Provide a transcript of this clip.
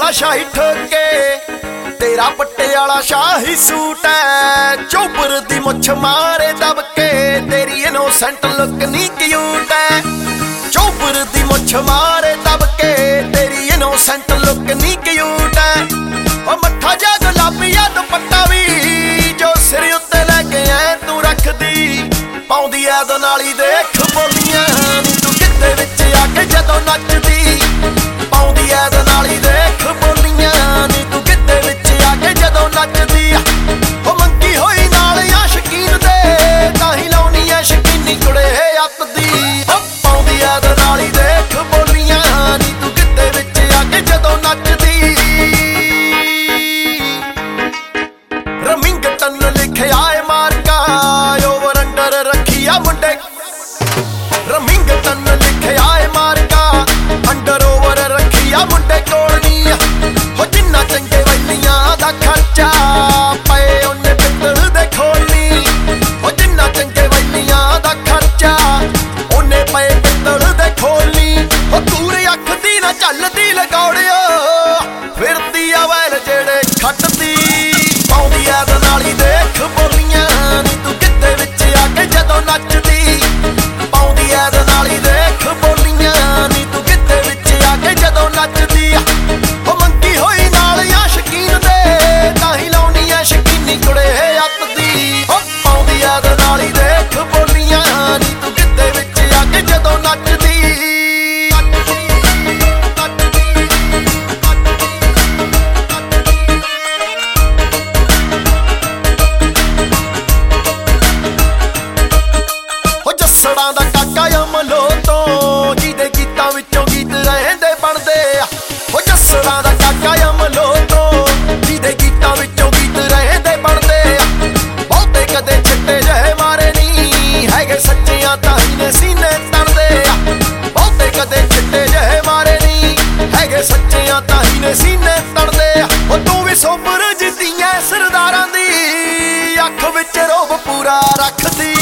वाला शाही ठोके तेरा पट्टे वाला शाही सूट है। चोपर दी मुछ मारे दबके तेरी इनोसेंट लुक नी क्यूट है। चोपर दी मुछ मारे दबके तेरी इनोसेंट लुक नी क्यूट है। ओ मत्था जा गुलाबिया दुपट्टा भी जो सिर उत्ते लैके ऐ तू रख दी पाउंदी ऐ दो नाली देख बोलियां नी तू किते विच आके जदों नचदी पाउंदी ऐ दो नाली देख बोलियां नी तू किते विच आके जदों नचदी। ओ मंगी होई नाल आ शकीन दे ताही लाउनी ऐ शकीनी कुड़े अत दी पाउंदी ऐ दो नाली देख बोलियां नी तू किते विच आके जदों नचदी। रमिंगटन लिखिया है मार्का ओवर अंडर रखिया मुंडे। रमिंगटन लिखिया है मार्का अंडर ओवर रखिया मुंडे कोल नी हो जिन्ना चंगे वैलियां दा खर्चा पए उन्ने पित्तल दे खोलनी। हो जिन्ना चंगे वैलियां दा खर्चा उन्ने पए पित्तल दे खोलनी। हो दूर अख दी ना चलदी लगौड़ियो फिरदी आ वैल जेड़े खटदी पाउंदी ऐ दो नाली देख बोलियां नी तू किते विच आके जदों नचदी पाउंदी ऐ दो नाली देख बोलियां नी तू किते विच आके जदों नचदी। ओ मंगी होई नाल आ शकीन दे ताही लाउनी ऐ शकीनी कुड़े अत दी पाउंदी ऐ दो नाली देख बोलियां नी तू किते विच आके जदों नचदी। जसड़ा दा काका अमलो तो जिहदे गीतां विचों गीत रहंदे बनदे ओ जसड़ा दा काका अमलो तो जिहदे गीतां विचों गीत रहंदे बनदे। बहुते कदे छिट्टे जहे मारे नी हैगे सच्चियां ताही ने सीने तड़दे। बहुते कदे छिट्टे जहे मारे नी हैगे सच्चियां ताही ने सीने तड़दे। ओ तू भी सोबर जिद्दियां सरदारां दी अख विच रोब पूरा रखदी